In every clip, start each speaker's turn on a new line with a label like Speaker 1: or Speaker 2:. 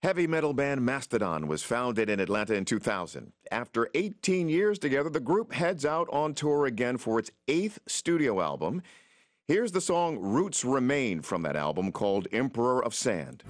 Speaker 1: Heavy metal band Mastodon was founded in Atlanta in 2000. After 18 years together, the group heads out on tour again for its 8th studio album. Here's the song Roots Remain from that album called Emperor of Sand.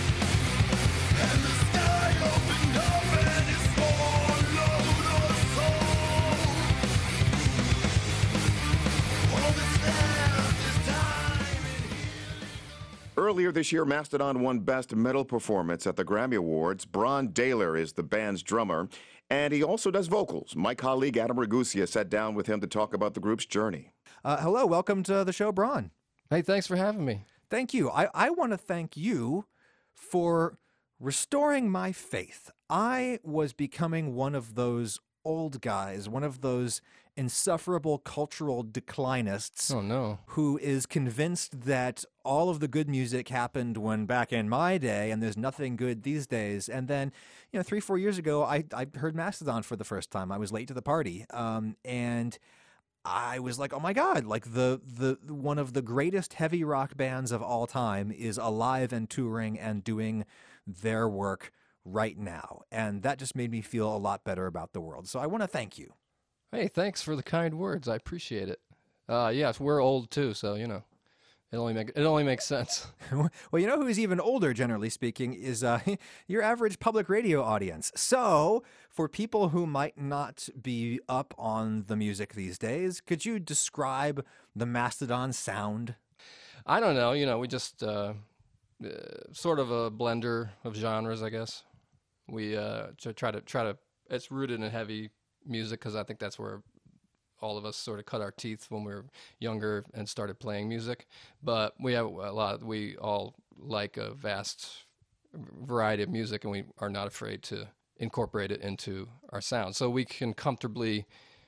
Speaker 1: Earlier this year, Mastodon won Best Metal Performance at the Grammy Awards. Bron Daylor is the band's drummer, and he also does vocals. My colleague Adam Ragusia sat down with him to talk about the group's journey.
Speaker 2: Hello, welcome to the show, Bron.
Speaker 3: Hey, thanks for having me.
Speaker 2: Thank you. I want to thank you for restoring my faith. I was becoming one of those old guys, one of those insufferable cultural declinists.
Speaker 3: Oh, no.
Speaker 2: Who is convinced that all of the good music happened when back in my day and there's nothing good these days. And then, 3-4 years ago, I heard Mastodon for the first time. I was late to the party. And I was like, oh my God, like the one of the greatest heavy rock bands of all time is alive and touring and doing their work right now. And that just made me feel a lot better about the world. So I want to thank you.
Speaker 3: Hey, thanks for the kind words. I appreciate it. Yes, we're old too, so it only makes sense.
Speaker 2: Well, who's even older, generally speaking, is your average public radio audience. So, for people who might not be up on the music these days, could you describe the Mastodon sound?
Speaker 3: I don't know. We just sort of a blender of genres, I guess. We try to. It's rooted in heavy music because I think that's where all of us sort of cut our teeth when we were younger and started playing music. But we have we all like a vast variety of music, and we are not afraid to incorporate it into our sound. So we can comfortably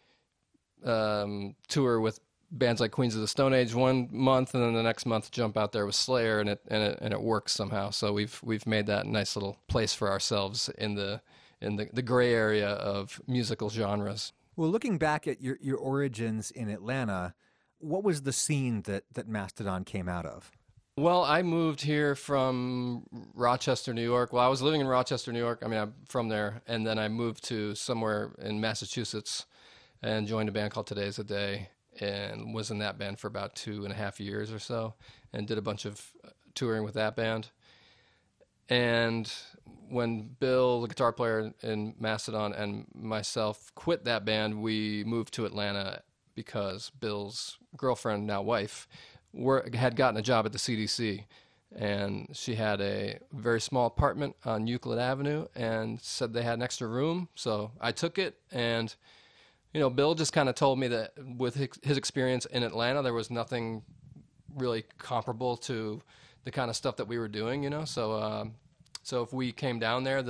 Speaker 3: tour with bands like Queens of the Stone Age one month, and then the next month jump out there with Slayer, and it works somehow. So we've made that nice little place for ourselves in the gray area of musical genres.
Speaker 2: Well, looking back at your origins in Atlanta, what was the scene that Mastodon came out of?
Speaker 3: Well, I moved here from Rochester, New York. Well, I was living in Rochester, New York. I mean, I'm from there. And then I moved to somewhere in Massachusetts and joined a band called Today's a Day and was in that band for about 2.5 years or so and did a bunch of touring with that band. And when Bill, the guitar player in Mastodon, and myself quit that band, we moved to Atlanta because Bill's girlfriend, now wife, had gotten a job at the CDC. And she had a very small apartment on Euclid Avenue and said they had an extra room. So I took it. And, Bill just kind of told me that with his experience in Atlanta, there was nothing really comparable to the kind of stuff that we were doing, So if we came down there,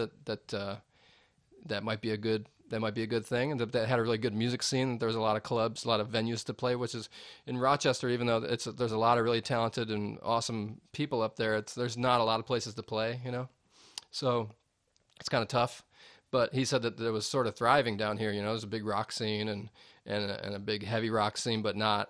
Speaker 3: that might be a good thing, and that had a really good music scene. There was a lot of clubs, a lot of venues to play, which is in Rochester. Even though there's a lot of really talented and awesome people up there, there's not a lot of places to play, So it's kind of tough. But he said that it was sort of thriving down here. There's a big rock scene and a big heavy rock scene, but not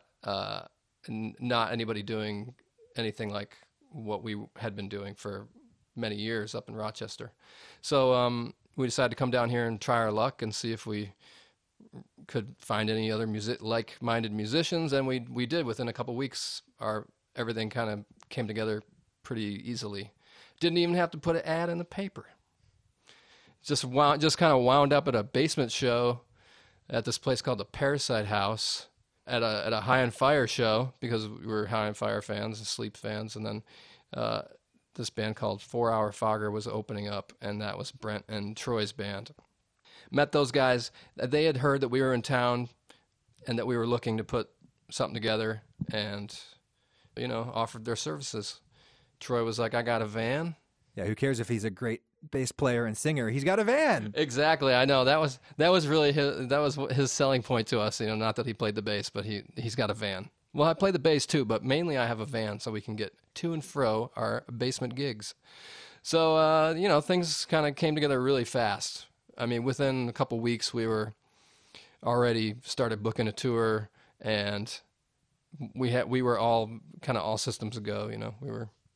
Speaker 3: anybody doing anything like what we had been doing for many years up in Rochester. So we decided to come down here and try our luck and see if we could find any other like-minded musicians, and we did. Within a couple weeks, everything kind of came together pretty easily. Didn't even have to put an ad in the paper. Just kind of wound up at a basement show at this place called the Parasite House at a High on Fire show because we were High on Fire fans and Sleep fans, and then this band called 4 Hour Fogger was opening up, and that was Brent and Troy's band. Met those guys. They had heard that we were in town and that we were looking to put something together and, offered their services. Troy was like, I got a van.
Speaker 2: Yeah, who cares if he's a great bass player and singer? He's got a van.
Speaker 3: Exactly. I know. That was really his selling point to us, not that he played the bass, but he's got a van. Well, I play the bass too, but mainly I have a van so we can get to and fro our basement gigs. So, things kind of came together really fast. I mean, within a couple weeks, we were already started booking a tour, and we were all kind of all systems go.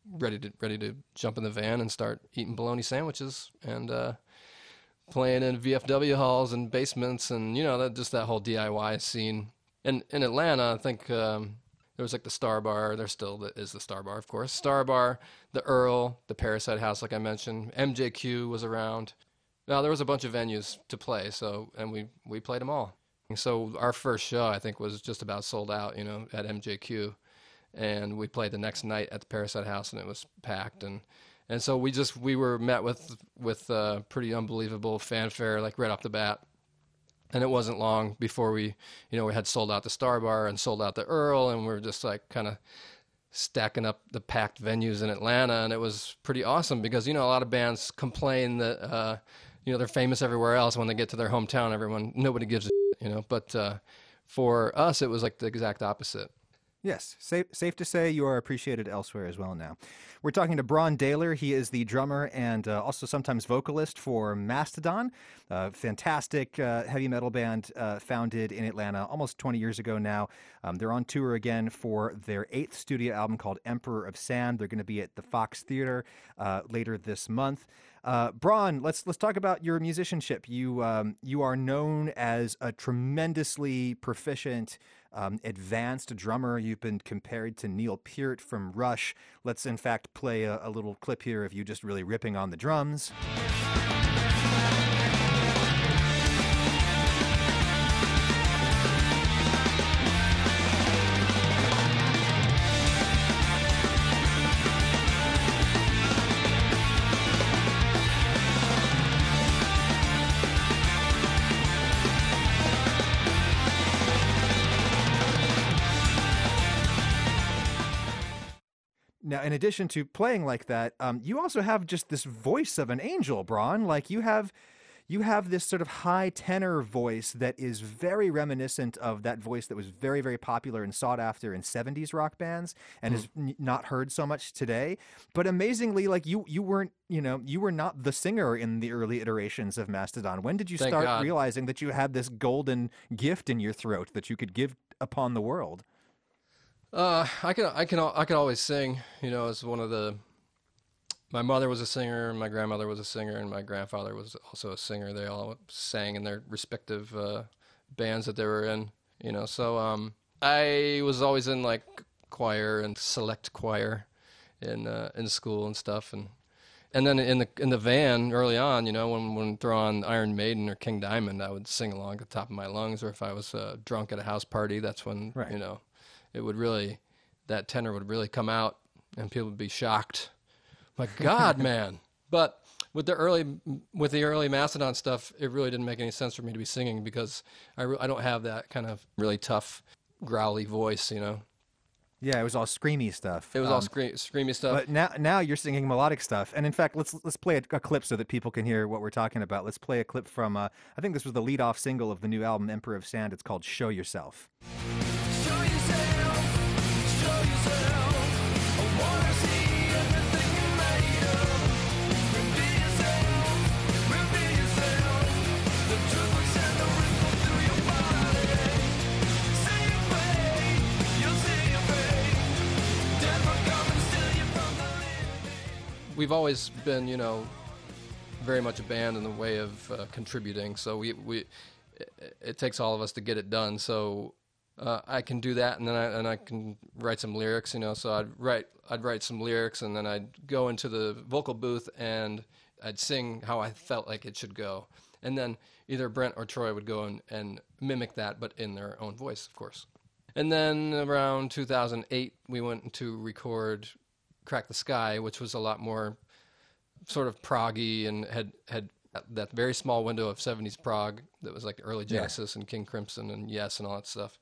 Speaker 3: ready to jump in the van and start eating bologna sandwiches and playing in VFW halls and basements, and just that whole DIY scene. And in Atlanta, I think there was like the Star Bar. There still is the Star Bar, of course. Star Bar, the Earl, the Parasite House, like I mentioned. MJQ was around. Now there was a bunch of venues to play, and we played them all. And so our first show, I think, was just about sold out, at MJQ, and we played the next night at the Parasite House, and it was packed. And so we were met with pretty unbelievable fanfare, like right off the bat. And it wasn't long before we had sold out the Star Bar and sold out the Earl, and we were just like kind of stacking up the packed venues in Atlanta. And it was pretty awesome because, a lot of bands complain that, they're famous everywhere else. When they get to their hometown, nobody gives a shit, But for us, it was like the exact opposite.
Speaker 2: Yes, safe to say you are appreciated elsewhere as well now. We're talking to Brann Dailor. He is the drummer and also sometimes vocalist for Mastodon, a fantastic heavy metal band founded in Atlanta almost 20 years ago now. They're on tour again for their 8th studio album called Emperor of Sand. They're going to be at the Fox Theater later this month. Brann, let's talk about your musicianship. You are known as a tremendously proficient, advanced drummer. You've been compared to Neil Peart from Rush. Let's in fact play a little clip here of you just really ripping on the drums. Now, in addition to playing like that, you also have just this voice of an angel, Brann. Like you have this sort of high tenor voice that is very reminiscent of that voice that was very, very popular and sought after in 70s rock bands and is not heard so much today. But amazingly, like you were not the singer in the early iterations of Mastodon. When did you
Speaker 3: Thank
Speaker 2: start
Speaker 3: God.
Speaker 2: realizing that you had this golden gift in your throat that you could give upon the world?
Speaker 3: I could always sing. As one of my mother was a singer, my grandmother was a singer, and my grandfather was also a singer. They all sang in their respective bands that they were in. So I was always in like choir and select choir in school and stuff, and then in the van early on, when throw on Iron Maiden or King Diamond, I would sing along at the top of my lungs. Or if I was drunk at a house party, that's when
Speaker 2: Right.
Speaker 3: it would really, that tenor would really come out, and people would be shocked. My God, man! But with the early Mastodon stuff, it really didn't make any sense for me to be singing because I don't have that kind of really tough, growly voice,
Speaker 2: Yeah, it was all screamy stuff.
Speaker 3: It was all screamy stuff.
Speaker 2: But now you're singing melodic stuff. And in fact, let's play a clip so that people can hear what we're talking about. Let's play a clip from, I think this was the lead-off single of the new album, Emperor of Sand. It's called Show Yourself.
Speaker 4: Show yourself, show yourself. I wanna see everything you're made of. Reveal yourself. The truth will send a ripple through your body. See your fate, you'll see your fate. Death will come and steal you from the living.
Speaker 3: We've always been, very much a band in the way of contributing. So it takes all of us to get it done. So I can do that, and then I can write some lyrics, So I'd write some lyrics, and then I'd go into the vocal booth and I'd sing how I felt like it should go, and then either Brent or Troy would go and mimic that, but in their own voice, of course. And then around 2008, we went to record "Crack the Sky," which was a lot more sort of proggy and had that very small window of 70s prog that was like early Genesis and King Crimson and Yes and all that stuff.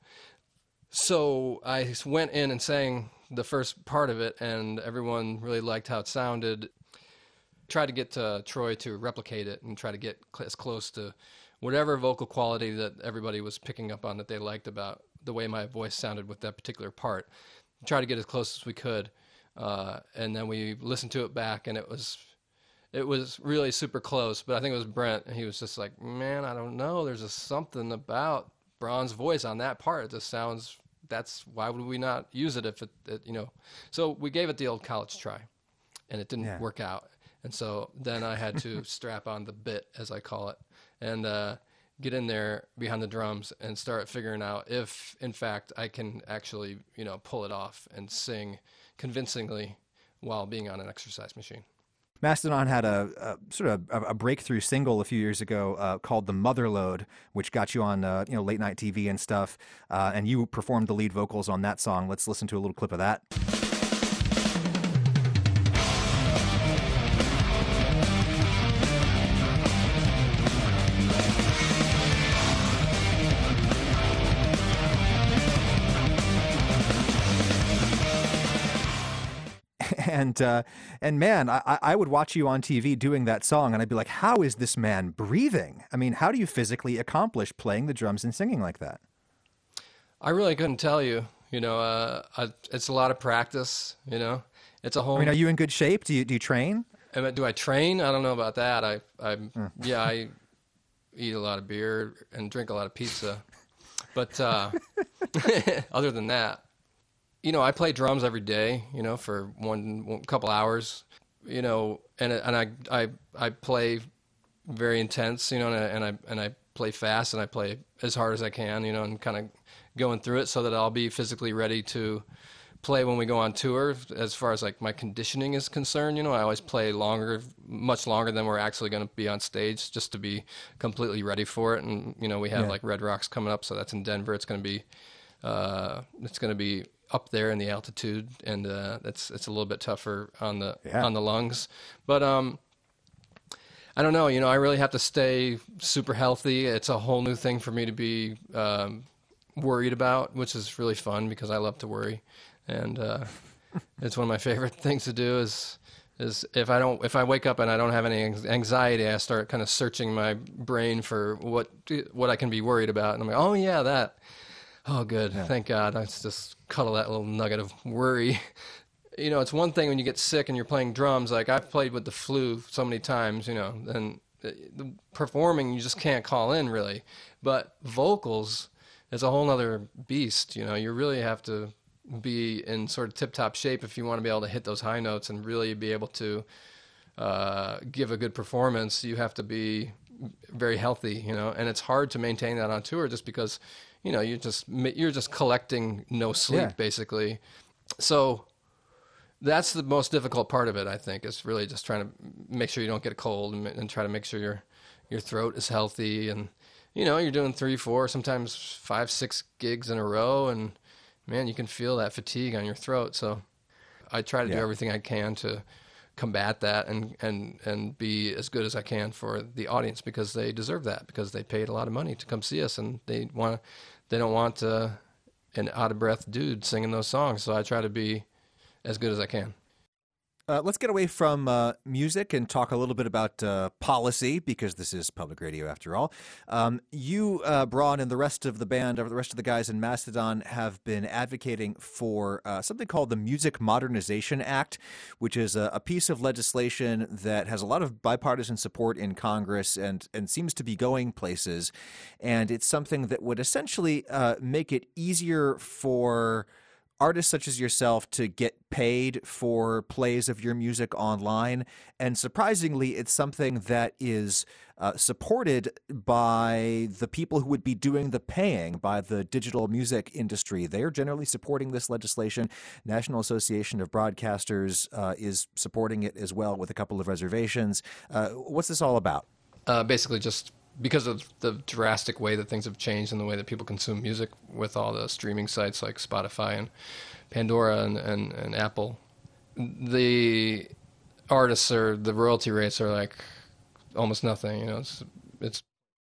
Speaker 3: So I went in and sang the first part of it, and everyone really liked how it sounded. Tried to get Troy to replicate it and try to get as close to whatever vocal quality that everybody was picking up on that they liked about the way my voice sounded with that particular part. Try to get as close as we could, and then we listened to it back, and it was really super close, but I think it was Brent, and he was just like, man, I don't know. There's just something about Brann's voice on that part. It just sounds, why would we not use it if it. So we gave it the old college try. and it didn't
Speaker 2: Yeah.
Speaker 3: work out. And so then I had to strap on the bit, as I call it, and get in there behind the drums and start figuring out if, in fact, I can actually, pull it off and sing convincingly while being on an exercise machine.
Speaker 2: Mastodon had a sort of a breakthrough single a few years ago called "The Motherlode," which got you on late night TV and stuff. And you performed the lead vocals on that song. Let's listen to a little clip of that. And man, I would watch you on TV doing that song, and I'd be like, how is this man breathing? I mean, how do you physically accomplish playing the drums and singing like that?
Speaker 3: I really couldn't tell you. It's a lot of practice. It's a whole.
Speaker 2: I mean, are you in good shape? Do you train?
Speaker 3: Do I train? I don't know about that. I eat a lot of beer and drink a lot of pizza, but other than that. I play drums every day, for one couple hours, and I play very intense, and I play fast, and I play as hard as I can, and kind of going through it so that I'll be physically ready to play when we go on tour. As far as like my conditioning is concerned, I always play much longer than we're actually going to be on stage, just to be completely ready for it. And we have like Red Rocks coming up, so that's in Denver. It's going to be up there in the altitude, and it's a little bit tougher on the lungs. But I don't know. I really have to stay super healthy. It's a whole new thing for me to be worried about, which is really fun because I love to worry, and it's one of my favorite things to do. Is if I wake up and I don't have any anxiety, I start kind of searching my brain for what I can be worried about, and I'm like, oh yeah, that. Oh, good. Yeah. Thank God. I just cuddle that little nugget of worry. It's one thing when you get sick and you're playing drums. Like, I've played with the flu so many times, and the performing, you just can't call in, really. But vocals is a whole other beast. You really have to be in sort of tip-top shape if you want to be able to hit those high notes and really be able to give a good performance. You have to be very healthy, and it's hard to maintain that on tour just because you're just collecting no sleep, basically. So that's the most difficult part of it, I think, is really just trying to make sure you don't get a cold and try to make sure your throat is healthy. And, you're doing 3, 4, sometimes 5, 6 gigs in a row, and, man, you can feel that fatigue on your throat. So I try to do everything I can to combat that and be as good as I can for the audience, because they deserve that, because they paid a lot of money to come see us, and they don't want an out-of-breath dude singing those songs. So I try to be as good as I can.
Speaker 2: Let's get away from music and talk a little bit about policy, because this is public radio after all. You, Braun, and the rest of the band, or the rest of the guys in Mastodon, have been advocating for something called the Music Modernization Act, which is a piece of legislation that has a lot of bipartisan support in Congress and seems to be going places. And it's something that would essentially make it easier for artists such as yourself to get paid for plays of your music online. And surprisingly, it's something that is supported by the people who would be doing the paying, by the digital music industry. They are generally supporting this legislation. National Association of Broadcasters is supporting it as well, with a couple of reservations. What's this all about?
Speaker 3: Basically just because of the drastic way that things have changed and the way that people consume music with all the streaming sites like Spotify and Pandora and Apple, the artists the royalty rates are like almost nothing. It's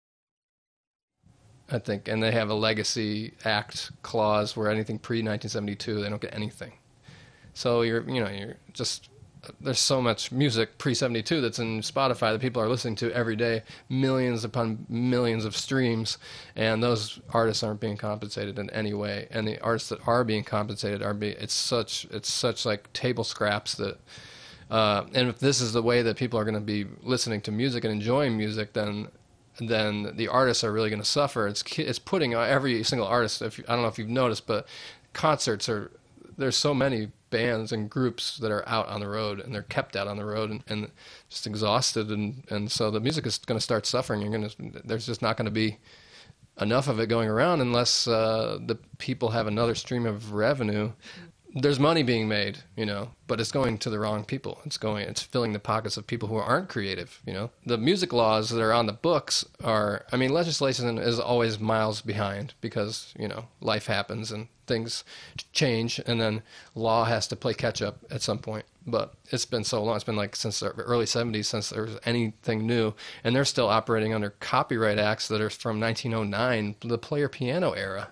Speaker 3: I think, and they have a Legacy Act clause where anything pre-1972, they don't get anything. So you're just, there's so much music pre-72 that's in Spotify that people are listening to every day, millions upon millions of streams, and those artists aren't being compensated in any way. And the artists that are being compensated it's such like table scraps that, and if this is the way that people are going to be listening to music and enjoying music, then the artists are really going to suffer. It's putting every single artist, I don't know if you've noticed, but concerts there's so many bands and groups that are out on the road, and they're kept out on the road and just exhausted, and so the music is going to start suffering. There's just not going to be enough of it going around unless the people have another stream of revenue. There's money being made, but it's going to the wrong people. It's filling the pockets of people who aren't creative, The music laws that are on the books legislation is always miles behind because, life happens and things change, and then law has to play catch up at some point. But it's been so long. It's been like since the early 70s since there was anything new, and they're still operating under copyright acts that are from 1909, the player piano era,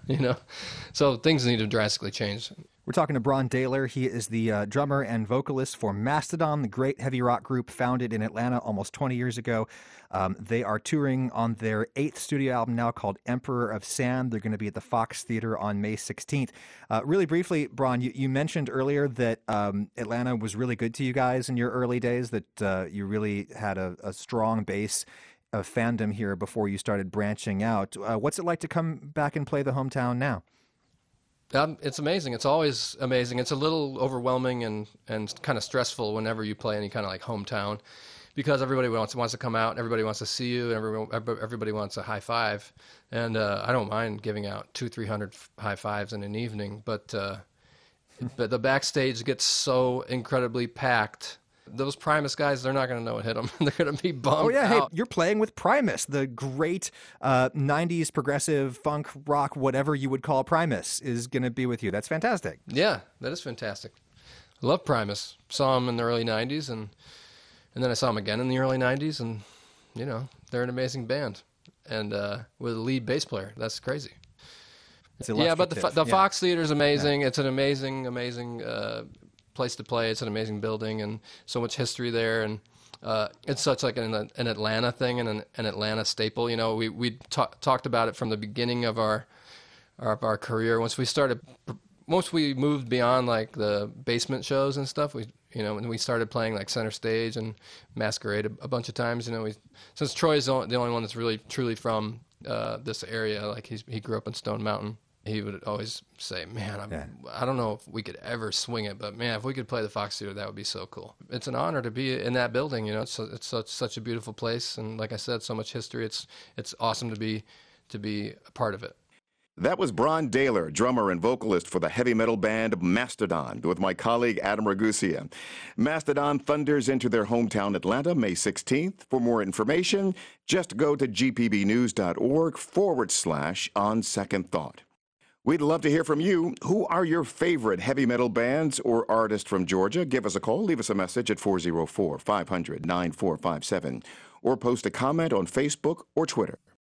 Speaker 3: So things need to drastically change.
Speaker 2: We're talking to Brann Dailor. He is the drummer and vocalist for Mastodon, the great heavy rock group founded in Atlanta almost 20 years ago. They are touring on their 8th studio album now called Emperor of Sand. They're going to be at the Fox Theater on May 16th. Really briefly, Brann, you mentioned earlier that Atlanta was really good to you guys in your early days, that you really had a strong base of fandom here before you started branching out. What's it like to come back and play the hometown now?
Speaker 3: It's amazing. It's always amazing. It's a little overwhelming and kind of stressful whenever you play any kind of like hometown, because everybody wants to come out, everybody wants to see you, and everybody wants a high five. And I don't mind giving out 200-300 high fives in an evening, but the backstage gets so incredibly packed. Those Primus guys, they're not going to know what hit them. They're going to be bummed out.
Speaker 2: Oh, yeah. Hey, you're playing with Primus, the great 90s progressive funk rock, whatever you would call Primus, is going to be with you. That's fantastic.
Speaker 3: Yeah, that is fantastic. I love Primus. Saw them in the early 90s, and then I saw them again in the early 90s, and, they're an amazing band. And with a lead bass player. That's crazy. Yeah, but the Fox Theater is amazing. Yeah. It's an amazing place to play. It's an amazing building and so much history there, and it's such like an Atlanta thing and an Atlanta staple. We talked about it from the beginning of our career. Once we moved beyond like the basement shows and stuff, when we started playing like center stage and Masquerade a bunch of times. Since Troy's the only one that's really truly from this area, like he grew up in Stone Mountain. He would always say, man, I don't know if we could ever swing it, but man, if we could play the Fox Theater, that would be so cool. It's an honor to be in that building. It's such a beautiful place. And like I said, so much history. It's awesome to be a part of it.
Speaker 1: That was Brann Dailor, drummer and vocalist for the heavy metal band Mastodon, with my colleague Adam Ragusea. Mastodon thunders into their hometown Atlanta May 16th. For more information, just go to gpbnews.org/On Second Thought. We'd love to hear from you. Who are your favorite heavy metal bands or artists from Georgia? Give us a call. Leave us a message at 404-500-9457 or post a comment on Facebook or Twitter.